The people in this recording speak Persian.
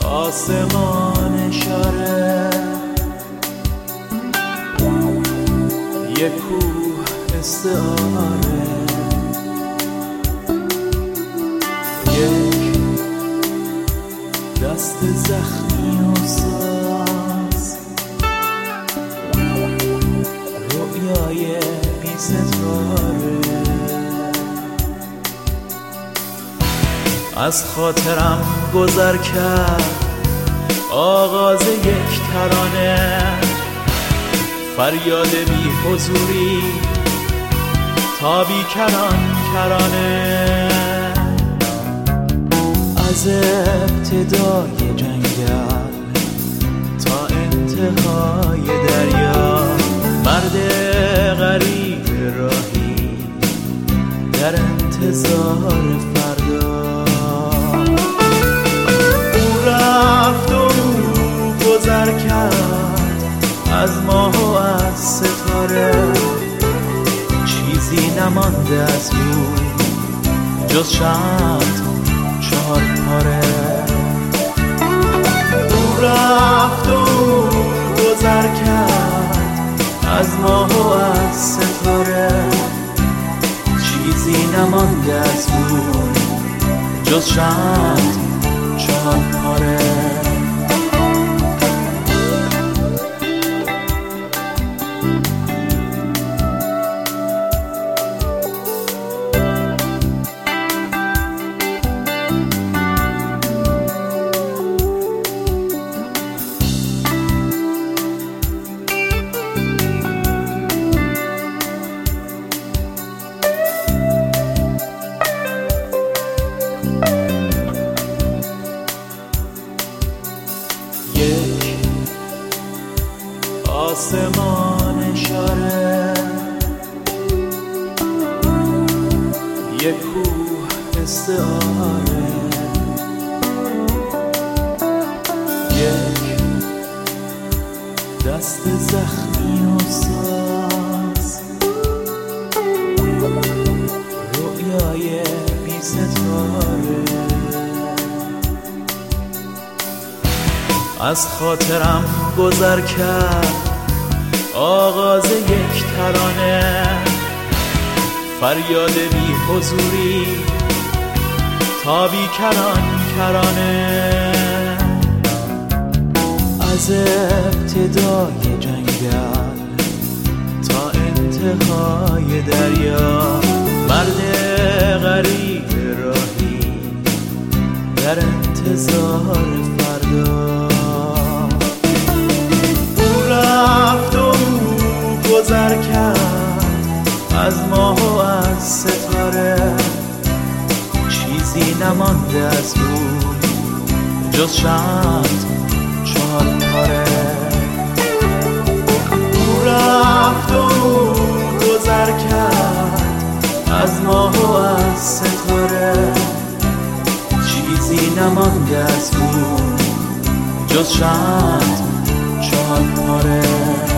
آسمان اشاره، یک کوه استعاره، یک دست زخمی و ساز، رویای بی ستاره. از خاطرم گذر کرد آغاز یک ترانه، فریاد بی حضوری تا بی کران کرانه. از ابتدای جنگل تا انتهای دریا، مرد غریب راهی در انتظار فردا. او رفت و او گذر کرد از ماه و از ستاره، چیزی نمانده از او جز چند چهار پاره. او رفت و او گذر کرد از ماه و از ستاره، چیزی نمانده از او جز چند چهار پاره. آسمان اشاره، یک کوه استعاره، یک دست زخمی و ساز، رویای بی ستاره. از خاطرم گذر کرد آغاز یک ترانه، فریاد بی حضوری تا بی کران کرانه. از ابتدای جنگل تا انتهای دریا، مرد غریب راهی در انتظار فردا. او رفت و او گذر کرد از ماه و از ستاره، چیزی نمانده از او جز چند چهار پاره. او رفت و او گذر کرد از ماه و از ستاره، چیزی نمانده از او جز چند چهار پاره.